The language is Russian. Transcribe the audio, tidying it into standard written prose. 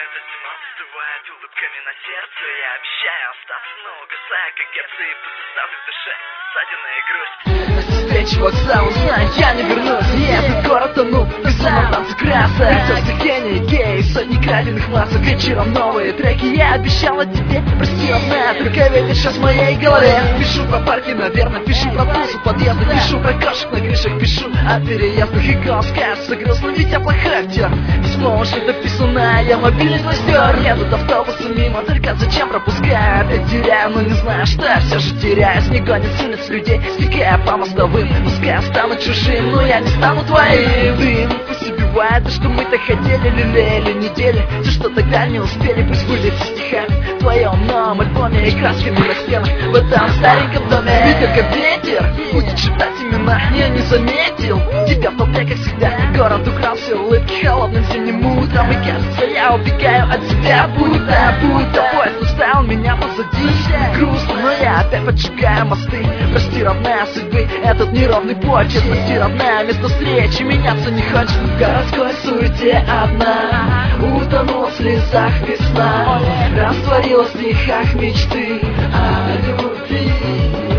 Эта зима застывает улыбками на сердце. Я обещаю остаться, но угасая, как гепсы, и пусть оставлю в душе ссадины и грусть. Вместо встречи вокзал, знаю, я не вернусь. Этот город тонул, безумно танцы красок. Придется гений, гей, сотни краденных масок. Вечером новые треки, я обещала тебе. Прости, одна, только ветер сейчас в моей голове. Пишу про парки, наверное, пишу про тусу подъезда. Пишу про кошек на крышах, пишу о переездах. И голос кажется грустно, ведь я плохой актер. Письмо уже дописано, я мобильный твой стер. Едут автобусы мимо, только зачем пропускаю? Опять теряю, но не знаю, что я все же теряюсь. Не гонит с улиц людей, стекая по мостовым. Пускай я стану чужим, но я не стану твоим. Дым пусть убивает, то, что мы так хотели, лелеяли недели. Все, что тогда не успели, пусть выльется стихами. В твоем новом альбоме и красками на стенах. В этом стареньком доме ветер как ветер будет шептать имена. Я не заметил тебя в толпе, как всегда. Город украл все улыбки холодным зимним утром. И кажется, я убегаю от тебя, будто поезд оставил меня позади. Грустно, но я опять поджигаю мосты. Прости, родная, судьбы этот неровный почерк. Прости, родная, место встречи меняться не хочет. В городской суете одна утонула в слезах весна. Растворилась в стихах мечты о любви.